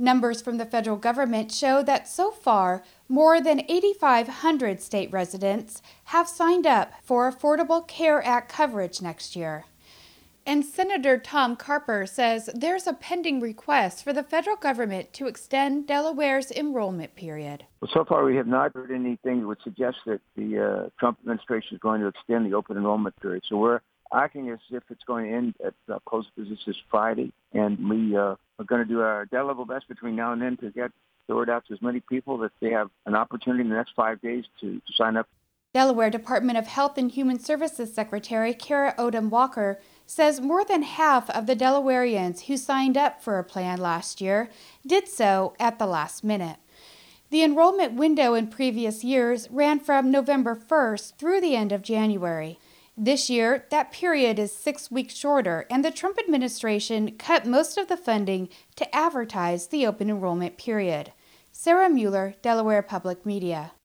Numbers from the federal government show that so far, more than 8,500 state residents have signed up for Affordable Care Act coverage next year. And Senator Tom Carper says there's a pending request for the federal government to extend Delaware's enrollment period. Well, so far we have not heard anything that would suggest that the Trump administration is going to extend the open enrollment period. So we're acting as if it's going to end at close of business this Friday, and we are going to do our level best between now and then to get the word out to as many people that they have an opportunity in the next 5 days to sign up. Delaware Department of Health and Human Services Secretary Kara Odom Walker says more than half of the Delawareans who signed up for a plan last year did so at the last minute. The enrollment window in previous years ran from November 1st through the end of January. This year, that period is 6 weeks shorter, and the Trump administration cut most of the funding to advertise the open enrollment period. Sarah Mueller, Delaware Public Media.